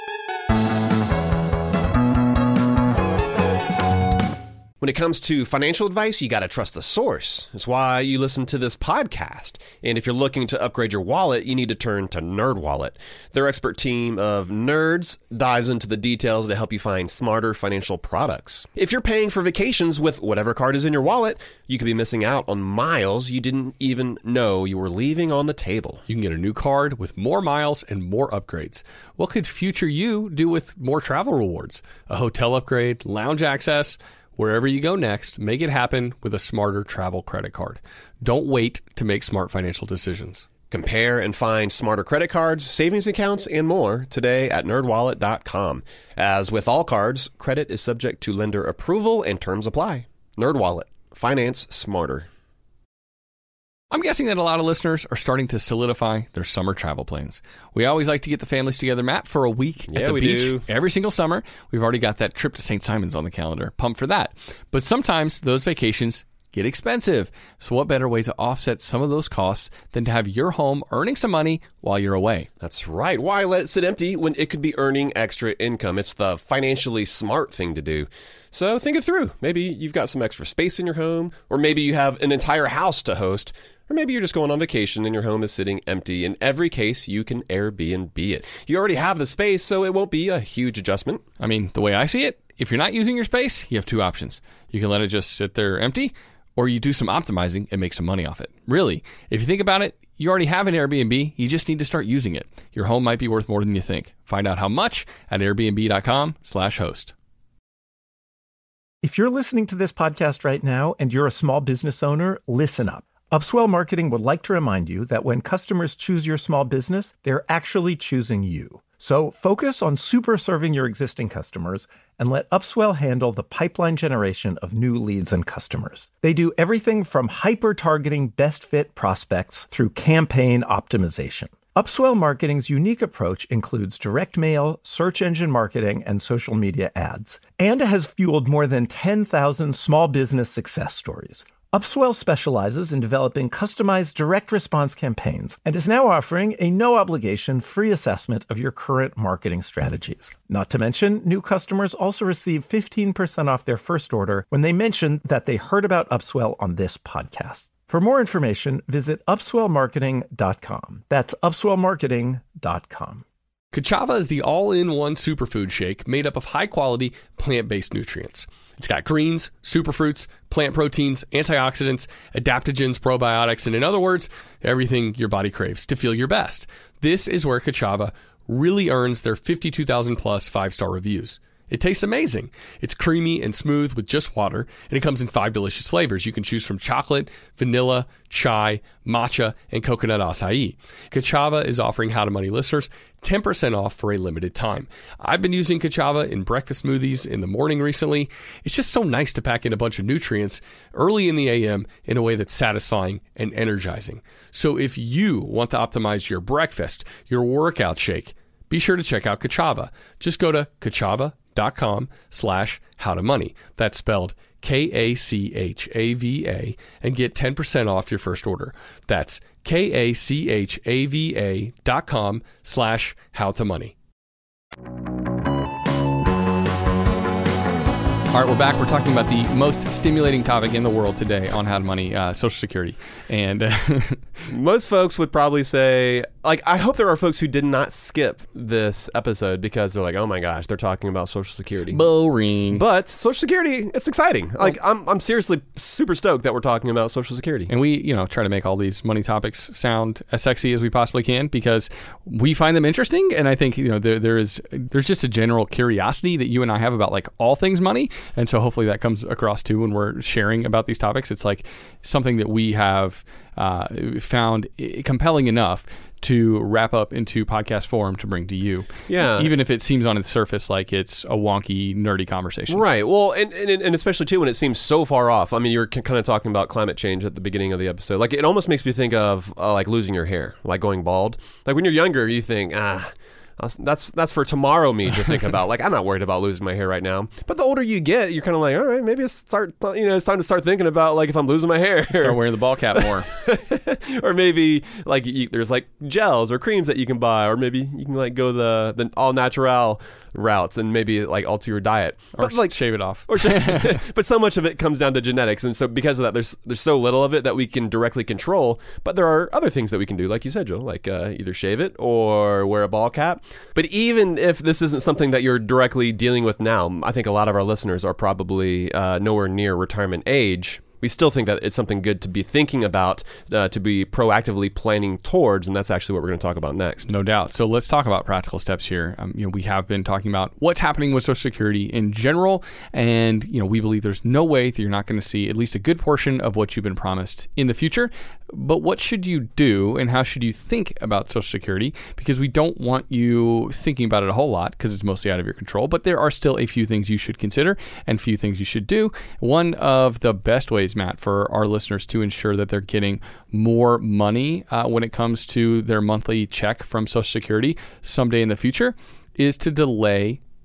When it comes to financial advice, you got to trust the source. That's why you listen to this podcast. And if you're looking to upgrade your wallet, you need to turn to NerdWallet. Their expert team of nerds dives into the details to help you find smarter financial products. If you're paying for vacations with whatever card is in your wallet, you could be missing out on miles you didn't even know you were leaving on the table. You can get a new card with more miles and more upgrades. What could future you do with more travel rewards? A hotel upgrade, lounge access? Wherever you go next, make it happen with a smarter travel credit card. Don't wait to make smart financial decisions. Compare and find smarter credit cards, savings accounts, and more today at nerd wallet dot com. As with all cards, credit is subject to lender approval and terms apply. NerdWallet. Finance smarter. I'm guessing that a lot of listeners are starting to solidify their summer travel plans. We always like to get the families together, Matt, for a week Yeah, at the we beach do. every single summer. We've already got that trip to Saint Simons on the calendar. Pumped for that. But sometimes those vacations get expensive. So what better way to offset some of those costs than to have your home earning some money while you're away? That's right. Why let it sit empty when it could be earning extra income? It's the financially smart thing to do. So think it through. Maybe you've got some extra space in your home, or maybe you have an entire house to host, or maybe you're just going on vacation and your home is sitting empty. In every case, you can Airbnb it. You already have the space, so it won't be a huge adjustment. I mean, the way I see it, if you're not using your space, you have two options. You can let it just sit there empty, or you do some optimizing and make some money off it. Really, if you think about it, you already have an Airbnb. You just need to start using it. Your home might be worth more than you think. Find out how much at airbnb.com slash host. If you're listening to this podcast right now and you're a small business owner, listen up. Upswell Marketing would like to remind you that when customers choose your small business, they're actually choosing you. So focus on super serving your existing customers and let Upswell handle the pipeline generation of new leads and customers. They do everything from hyper-targeting best fit prospects through campaign optimization. Upswell Marketing's unique approach includes direct mail, search engine marketing, and social media ads, and has fueled more than ten thousand small business success stories. Upswell specializes in developing customized direct response campaigns and is now offering a no-obligation free assessment of your current marketing strategies. Not to mention, new customers also receive fifteen percent off their first order when they mention that they heard about Upswell on this podcast. For more information, visit upswell marketing dot com. That's upswell marketing dot com. Kachava is the all-in-one superfood shake made up of high-quality plant-based nutrients. It's got greens, superfruits, plant proteins, antioxidants, adaptogens, probiotics, and in other words, everything your body craves to feel your best. This is where Kachava really earns their fifty-two thousand plus five-star reviews. It tastes amazing. It's creamy and smooth with just water, and it comes in five delicious flavors. You can choose from chocolate, vanilla, chai, matcha, and coconut acai. Kachava is offering How to Money listeners ten percent off for a limited time. I've been using Kachava in breakfast smoothies in the morning recently. It's just so nice to pack in a bunch of nutrients early in the A M in a way that's satisfying and energizing. So if you want to optimize your breakfast, your workout shake, be sure to check out Kachava. Just go to kachava dot com slash how to money. That's spelled K A C H A V A and get ten percent off your first order. That's K A C H A V A dot com slash how to money. All right, we're back. We're talking about the most stimulating topic in the world today on How to Money, uh, Social Security. And uh, most folks would probably say, like, I hope there are folks who did not skip this episode because they're like, oh my gosh, they're talking about Social Security. Boring. But Social Security, it's exciting. Like, I'm I'm seriously super stoked that we're talking about Social Security. And we, you know, try to make all these money topics sound as sexy as we possibly can because we find them interesting. And I think, you know, there there is there's just a general curiosity that you and I have about like all things money. And so hopefully that comes across too when we're sharing about these topics. It's like something that we have uh, found compelling enough to wrap up into podcast form to bring to you. Yeah. Even if it seems on its surface like it's a wonky, nerdy conversation. Right. Well, and, and, and especially too when it seems so far off. I mean, you were kind of talking about climate change at the beginning of the episode. Like, it almost makes me think of uh, like losing your hair, like going bald. Like when you're younger, you think, ah, That's that's for tomorrow me to think about. Like, I'm not worried about losing my hair right now. But the older you get, you're kind of like, all right, maybe it's start. You know, it's time to start thinking about like if I'm losing my hair. Start wearing the ball cap more. Or maybe like you, there's like gels or creams that you can buy, or maybe you can like go the the all natural routes and maybe like alter your diet, or but like shave it off. Or shave, but so much of it comes down to genetics, and so because of that, there's there's so little of it that we can directly control. But there are other things that we can do, like you said, Joe, like uh, either shave it or wear a ball cap. But even if this isn't something that you're directly dealing with now, I think a lot of our listeners are probably uh, nowhere near retirement age. We still think that it's something good to be thinking about, uh, to be proactively planning towards, and that's actually what we're going to talk about next. No doubt. So let's talk about practical steps here. Um, you know, we have been talking about what's happening with Social Security in general, and you know, we believe there's no way that you're not going to see at least a good portion of what you've been promised in the future. But what should you do, and how should you think about Social Security? Because we don't want you thinking about it a whole lot, because it's mostly out of your control. But there are still a few things you should consider, and a few things you should do. One of the best ways, Matt, for our listeners to ensure that they're getting more money uh, when it comes to their monthly check from Social Security someday in the future is to delay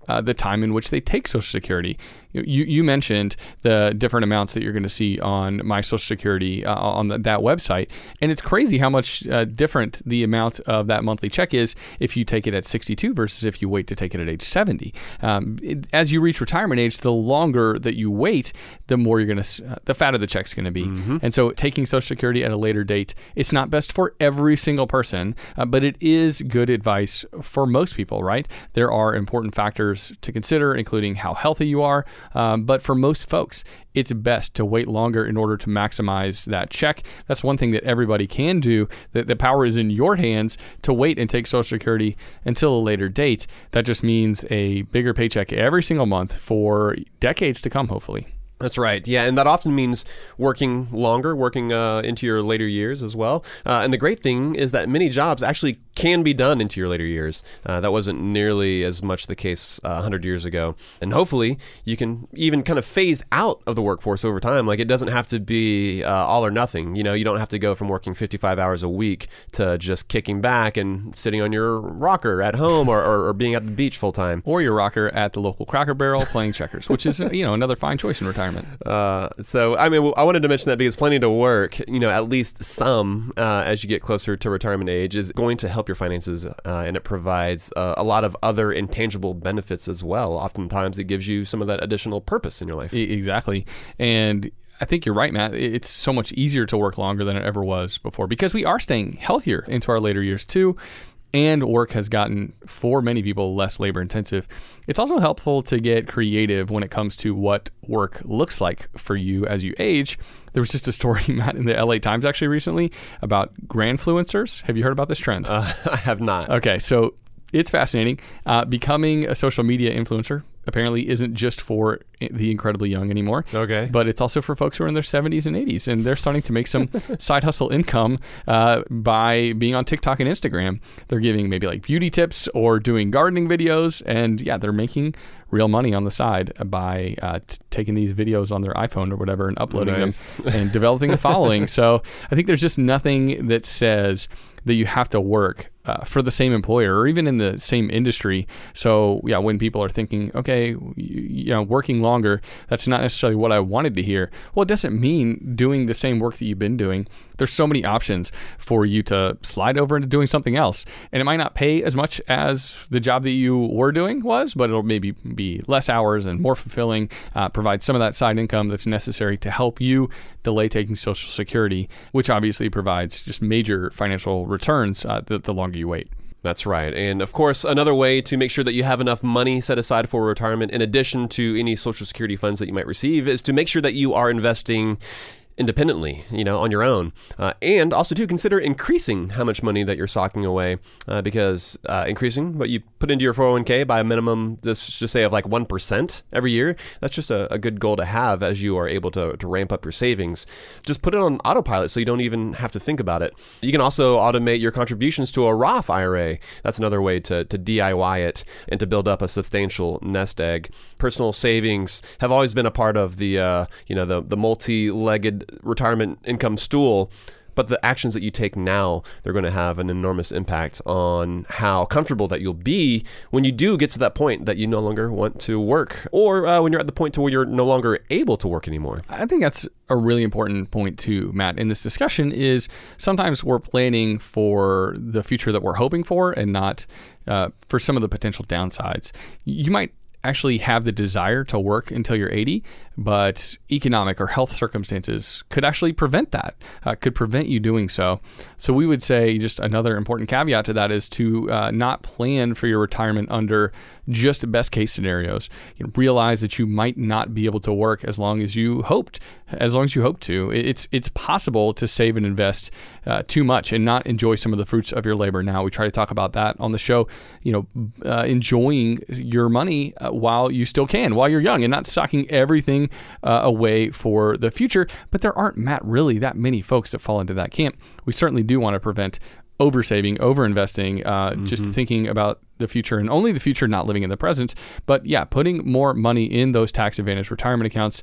uh, the time in which they take Social Security. You, you mentioned the different amounts that you're going to see on My Social Security uh, on the, that website. And it's crazy how much uh, different the amount of that monthly check is if you take it at sixty-two versus if you wait to take it at age seventy. Um, it, as you reach retirement age, the longer that you wait, the more you're going to, uh, the fatter the check's going to be. Mm-hmm. And so taking Social Security at a later date, it's not best for every single person, uh, but it is good advice for most people, right? There are important factors to consider, including how healthy you are. Um, but for most folks, it's best to wait longer in order to maximize that check. That's one thing that everybody can do. The, the power is in your hands to wait and take Social Security until a later date. That just means a bigger paycheck every single month for decades to come, hopefully. That's right. Yeah, and that often means working longer, working uh, into your later years as well. Uh, and the great thing is that many jobs actually can be done into your later years. Uh, that wasn't nearly as much the case uh, one hundred years ago. And hopefully you can even kind of phase out of the workforce over time. Like, it doesn't have to be uh, all or nothing. You know, you don't have to go from working fifty-five hours a week to just kicking back and sitting on your rocker at home or, or, or being at the beach full time. Or your rocker at the local Cracker Barrel playing checkers, which is, you know, another fine choice in retirement. Uh, so, I mean, I wanted to mention that because plenty to work, you know, at least some uh, as you get closer to retirement age is going to help your finances, uh, and it provides uh, a lot of other intangible benefits as well. Oftentimes, it gives you some of that additional purpose in your life. Exactly. And I think you're right, Matt. It's so much easier to work longer than it ever was before because we are staying healthier into our later years too. And work has gotten, for many people, less labor intensive. It's also helpful to get creative when it comes to what work looks like for you as you age. There was just a story, Matt, in the L A Times actually recently about grandfluencers. Have you heard about this trend? Uh, I have not. Okay, so it's fascinating. Uh, becoming a social media influencer apparently isn't just for the incredibly young anymore. Okay. But it's also for folks who are in their seventies and eighties, and they're starting to make some side hustle income uh, by being on TikTok and Instagram. They're giving maybe like beauty tips or doing gardening videos, and yeah, they're making real money on the side by uh, t- taking these videos on their iPhone or whatever and uploading nice. them and developing a following. So I think there's just nothing that says that you have to work uh, for the same employer or even in the same industry. So yeah, when people are thinking, okay, you, you know, working longer, that's not necessarily what I wanted to hear. Well, it doesn't mean doing the same work that you've been doing. There's so many options for you to slide over into doing something else. And it might not pay as much as the job that you were doing was, but it'll maybe be less hours and more fulfilling, uh, provide some of that side income that's necessary to help you delay taking Social Security, which obviously provides just major financial returns uh, the, the longer you wait. That's right. And of course, another way to make sure that you have enough money set aside for retirement, in addition to any Social Security funds that you might receive, is to make sure that you are investing independently, you know, on your own. Uh, and also to consider increasing how much money that you're socking away, uh, because uh, increasing what you put into your four oh one k by a minimum, let's just say of like one percent every year, that's just a, a good goal to have as you are able to, to ramp up your savings. Just put it on autopilot so you don't even have to think about it. You can also automate your contributions to a Roth I R A. That's another way to, to D I Y it and to build up a substantial nest egg. Personal savings have always been a part of the, uh, you know, the, the multi-legged retirement income stool, but the actions that you take now, they're going to have an enormous impact on how comfortable that you'll be when you do get to that point that you no longer want to work, or uh, when you're at the point to where you're no longer able to work anymore. I think that's a really important point too, Matt, in this discussion is sometimes we're planning for the future that we're hoping for and not uh, for some of the potential downsides. You might actually have the desire to work until you're eighty, but economic or health circumstances could actually prevent that, uh, could prevent you doing so. So we would say just another important caveat to that is to uh, not plan for your retirement under just best case scenarios. You know, realize that you might not be able to work as long as you hoped, as long as you hope to. It's it's possible to save and invest uh, too much and not enjoy some of the fruits of your labor now. We try to talk about that on the show, you know, uh, enjoying your money uh, while you still can, while you're young, and not stocking everything uh, away for the future. But there aren't, Matt, really that many folks that fall into that camp. We certainly do want to prevent over-saving, over-investing, uh, mm-hmm. just thinking about the future and only the future, not living in the present. But yeah, putting more money in those tax-advantaged retirement accounts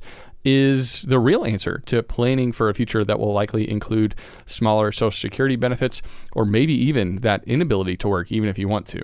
is the real answer to planning for a future that will likely include smaller Social Security benefits, or maybe even that inability to work, even if you want to.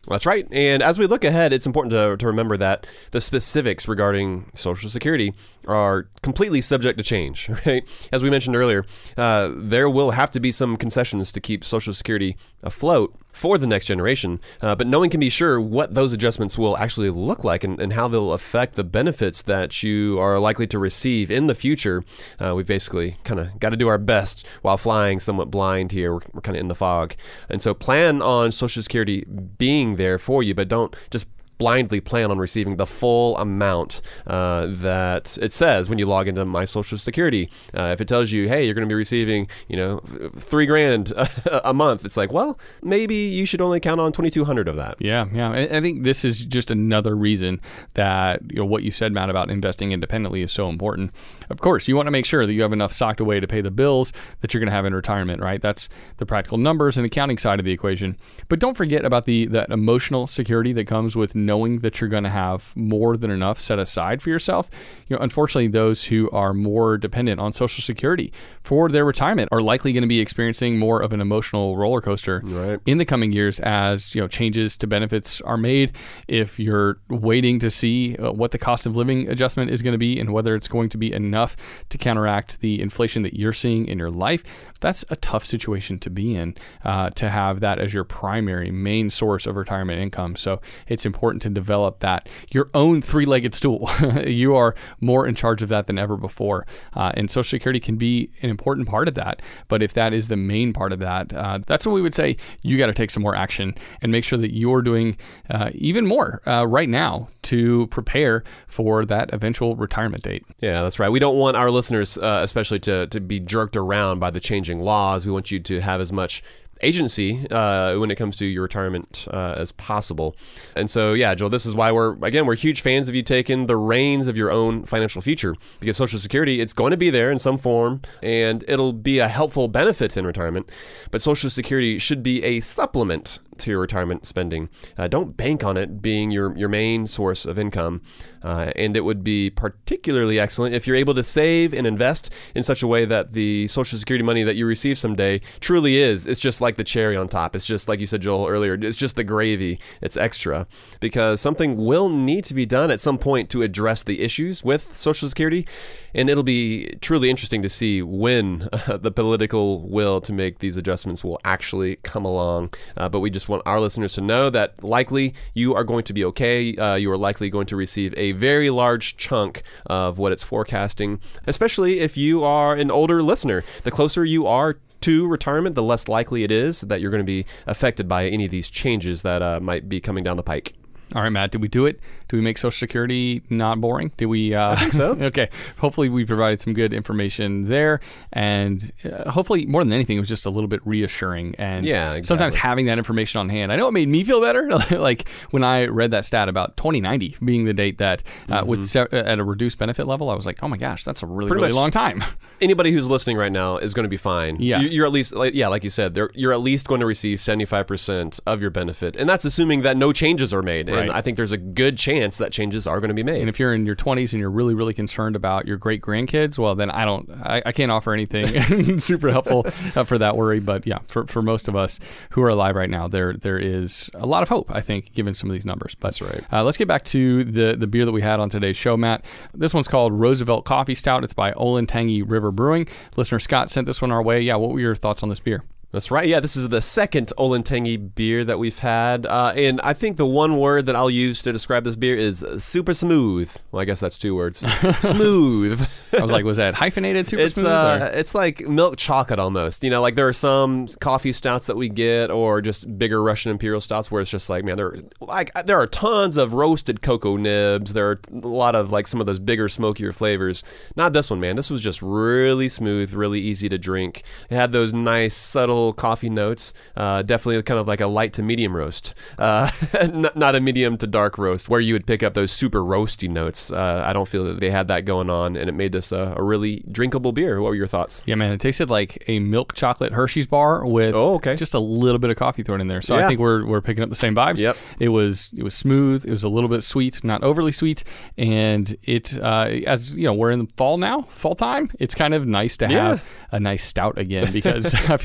That's right. And as we look ahead, it's important to, to remember that the specifics regarding Social Security are completely subject to change, right? As we mentioned earlier, uh, there will have to be some concessions to keep Social Security afloat for the next generation, uh, but no one can be sure what those adjustments will actually look like and, and how they'll affect the benefits that you are likely to receive in the future. Uh, we've basically kind of got to do our best while flying somewhat blind here. We're, we're kind of in the fog. And so plan on Social Security being there for you, but don't just blindly plan on receiving the full amount uh, that it says when you log into My Social Security. Uh, if it tells you, hey, you're going to be receiving, you know, three grand a month, it's like, well, maybe you should only count on twenty-two hundred of that. Yeah, yeah. I, I think this is just another reason that, you know, what you said, Matt, about investing independently is so important. Of course, you want to make sure that you have enough socked away to pay the bills that you're going to have in retirement, right? That's the practical numbers and accounting side of the equation. But don't forget about the that emotional security that comes with knowing that you're going to have more than enough set aside for yourself. You know, unfortunately, those who are more dependent on Social Security for their retirement are likely going to be experiencing more of an emotional roller coaster right. in the coming years as, you know, changes to benefits are made. If you're waiting to see uh, what the cost of living adjustment is going to be and whether it's going to be enough to counteract the inflation that you're seeing in your life, that's a tough situation to be in, uh, to have that as your primary main source of retirement income. So it's important to develop that, your own three-legged stool. You are more in charge of that than ever before. Uh, and Social Security can be an important part of that. But if that is the main part of that, uh, that's when we would say you got to take some more action and make sure that you're doing uh, even more uh, right now to prepare for that eventual retirement date. Yeah, that's right. We don't want our listeners, uh, especially to, to be jerked around by the changing laws. We want you to have as much agency uh, when it comes to your retirement uh, as possible. And so, yeah, Joel, this is why we're, again, we're huge fans of you taking the reins of your own financial future, because Social Security, it's going to be there in some form and it'll be a helpful benefit in retirement. But Social Security should be a supplement to your retirement spending. Uh, don't bank on it being your, your main source of income. Uh, and it would be particularly excellent if you're able to save and invest in such a way that the Social Security money that you receive someday truly is. It's just like the cherry on top. It's just like you said, Joel, earlier. It's just the gravy. It's extra. Because something will need to be done at some point to address the issues with Social Security. And it'll be truly interesting to see when uh, the political will to make these adjustments will actually come along. Uh, but we just want our listeners to know that likely you are going to be okay. Uh, you are likely going to receive a very large chunk of what it's forecasting, especially if you are an older listener. The closer you are to retirement, the less likely it is that you're going to be affected by any of these changes that uh, might be coming down the pike. All right, Matt, did we do it? Did we make Social Security not boring? Did we? Uh, I think so. Okay. Hopefully we provided some good information there. And uh, hopefully, more than anything, it was just a little bit reassuring. And yeah, exactly. Sometimes having that information on hand, I know it made me feel better. Like when I read that stat about twenty ninety being the date that uh, mm-hmm. with se- at a reduced benefit level, I was like, oh my gosh, that's a really, Pretty really much long time. Anybody who's listening right now is going to be fine. Yeah. You, you're at least, like, yeah, like you said, you're at least going to receive seventy-five percent of your benefit. And that's assuming that no changes are made. Right. And I think there's a good chance that changes are going to be made. And if you're in your twenties and you're really, really concerned about your great grandkids, well, then I don't, I, I can't offer anything super helpful uh, for that worry. But yeah, for, for most of us who are alive right now, there there is a lot of hope, I think, given some of these numbers. But that's right. Uh, let's get back to the the beer that we had on today's show, Matt. This one's called Roosevelt Coffee Stout. It's by Olentangy River Brewing. Listener Scott sent this one our way. Yeah, what were your thoughts on this beer? That's right. Yeah, this is the second Olentangy beer that we've had. Uh, and I think the one word that I'll use to describe this beer is super smooth. Well, I guess that's two words. Smooth. I was like, was that hyphenated super it's, smooth? Uh, it's like milk chocolate almost. You know, like there are some coffee stouts that we get or just bigger Russian Imperial stouts where it's just like, man, there, like, there are tons of roasted cocoa nibs. There are a lot of like some of those bigger, smokier flavors. Not this one, man. This was just really smooth, really easy to drink. It had those nice, subtle coffee notes, uh, definitely kind of like a light to medium roast, uh, not, not a medium to dark roast where you would pick up those super roasty notes. Uh, I don't feel that they had that going on, and it made this a, a really drinkable beer. What were your thoughts? Yeah, man, it tasted like a milk chocolate Hershey's bar with oh, okay. just a little bit of coffee thrown in there. So yeah. I think we're we're picking up the same vibes. Yep. It was it was smooth. It was a little bit sweet, not overly sweet, and it uh, as you know we're in the fall now, fall time. It's kind of nice to have yeah. a nice stout again because I feel like summer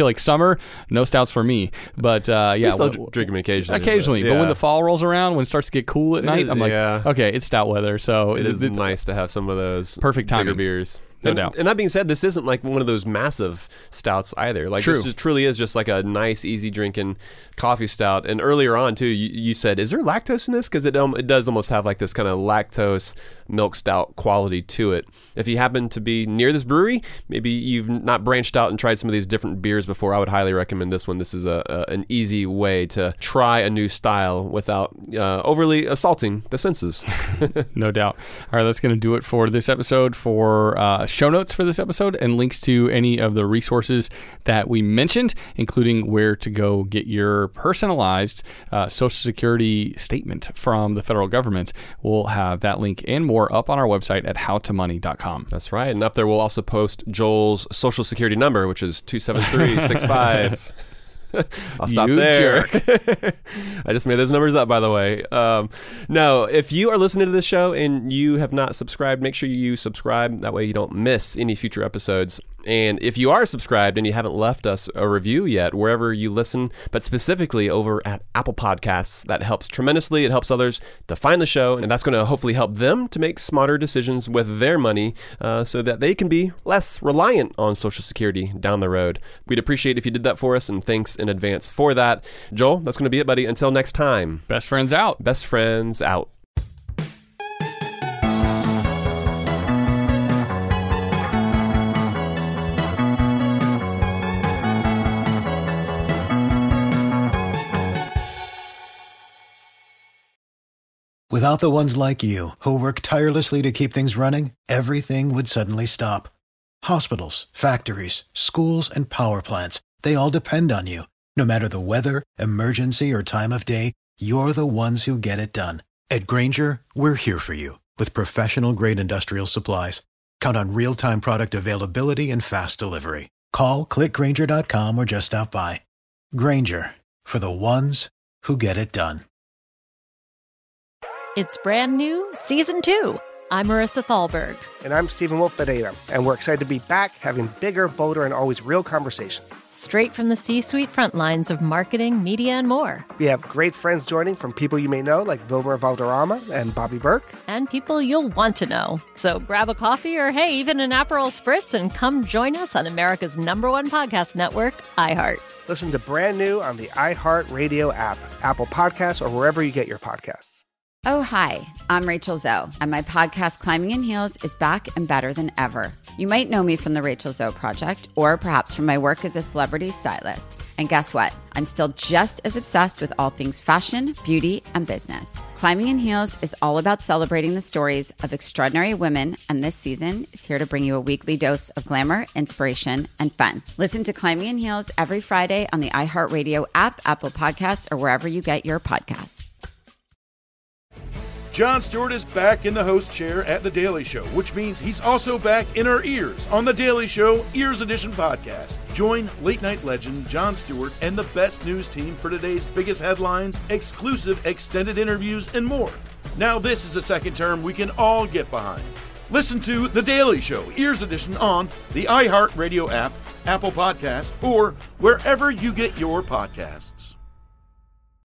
summer, no stouts for me. But uh, yeah, I still w- drink them occasionally. occasionally. But, But yeah. when the fall rolls around, when it starts to get cool at night, is- I'm like, yeah. okay, it's stout weather. So It is it's nice to have some of those Perfect bigger timing. beers. No and, doubt. And that being said, this isn't like one of those massive stouts either. Like True. this is, truly is just like a nice, easy drinking coffee stout. And earlier on too, you, you said, "Is there lactose in this?" Because it um, it does almost have like this kind of lactose milk stout quality to it. If you happen to be near this brewery, maybe you've not branched out and tried some of these different beers before, I would highly recommend this one. This is a, a an easy way to try a new style without uh, overly assaulting the senses. No doubt. All right, that's going to do it for this episode. For uh, show notes for this episode and links to any of the resources that we mentioned, including where to go get your personalized uh, Social Security statement from the federal government, we'll have that link and more up on our website at how to money dot com. That's right. And up there, we'll also post Joel's social security number, which is two seven three six five. I'll stop You there. I just made those numbers up, by the way. Um, no, if you are listening to this show and you have not subscribed, make sure you subscribe. That way you don't miss any future episodes. And if you are subscribed and you haven't left us a review yet, wherever you listen, but specifically over at Apple Podcasts, that helps tremendously. It helps others to find the show, and that's going to hopefully help them to make smarter decisions with their money uh, so that they can be less reliant on Social Security down the road. We'd appreciate if you did that for us, and thanks in advance for that. Joel, that's going to be it, buddy. Until next time. Best friends out. Best friends out. Without the ones like you, who work tirelessly to keep things running, everything would suddenly stop. Hospitals, factories, schools, and power plants, they all depend on you. No matter the weather, emergency, or time of day, you're the ones who get it done. At Grainger, we're here for you with professional-grade industrial supplies. Count on real-time product availability and fast delivery. Call, click Grainger dot com, or just stop by. Grainger, for the ones who get it done. It's brand new, season two. I'm Marissa Thalberg. And I'm Stephen Wolf Bedeta, and we're excited to be back having bigger, bolder, and always real conversations. Straight from the C-suite front lines of marketing, media, and more. We have great friends joining from people you may know, like Vilmer Valderrama and Bobby Burke. And people you'll want to know. So grab a coffee or, hey, even an Aperol Spritz and come join us on America's number one podcast network, iHeart. Listen to brand new on the iHeart Radio app, Apple Podcasts, or wherever you get your podcasts. Oh, hi, I'm Rachel Zoe, and my podcast, Climbing in Heels, is back and better than ever. You might know me from the Rachel Zoe Project, or perhaps from my work as a celebrity stylist. And guess what? I'm still just as obsessed with all things fashion, beauty, and business. Climbing in Heels is all about celebrating the stories of extraordinary women, and this season is here to bring you a weekly dose of glamour, inspiration, and fun. Listen to Climbing in Heels every Friday on the iHeartRadio app, Apple Podcasts, or wherever you get your podcasts. Jon Stewart is back in the host chair at The Daily Show, which means he's also back in our ears on The Daily Show Ears Edition podcast. Join late-night legend Jon Stewart and the best news team for today's biggest headlines, exclusive extended interviews, and more. Now this is a second term we can all get behind. Listen to The Daily Show Ears Edition on the iHeartRadio app, Apple Podcasts, or wherever you get your podcasts.